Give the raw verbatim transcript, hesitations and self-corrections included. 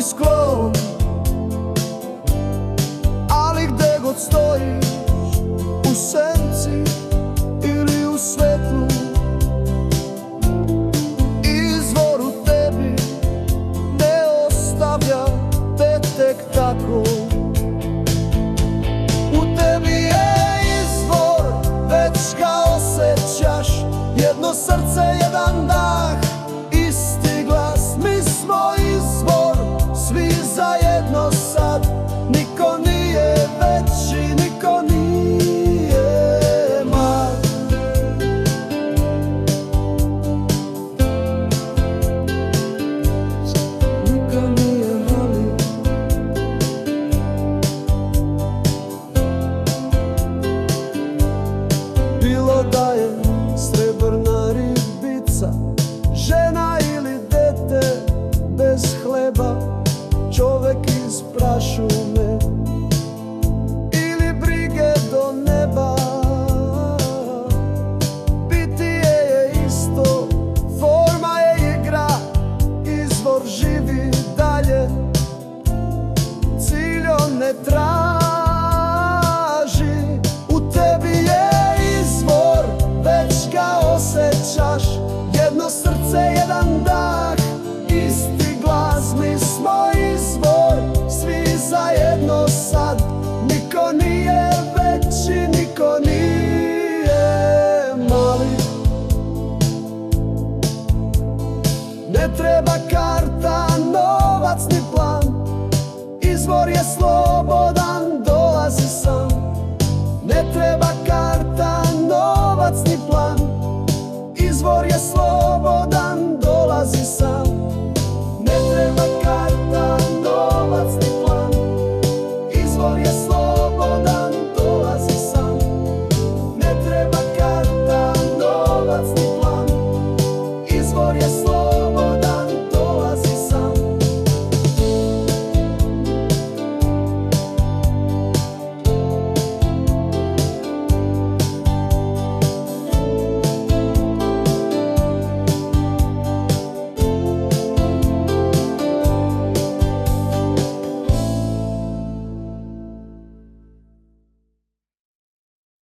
sklon, ali gde god stojiš, u senci ili u svetlu, izvor u tebi ne ostavlja te tek tako. U tebi je izvor, već ga osjećaš, jedno srce, jedan dah, isti glas. Mi smo izvor, svi zajedno sad, niko nije veći, niko nije mal. Niko nije mali. Bilo da je srebrna ribica, žena ili dete bez hleba, čovek iz prašume ili brige do neba. Bitije je isto, forma je igra, izvor živi dalje, cilj on ne traži. U tebi je izvor, već ga osjećaš, jedno srce, jedan dah, isti glas. Mi smo izvor, svi zajedno sad, niko nije veći, niko nije mali. Ne treba karta, novac ni plan, izvor je slobodan, dolazi sam. Ne treba karta, novac ni plan, izvor je slobodan.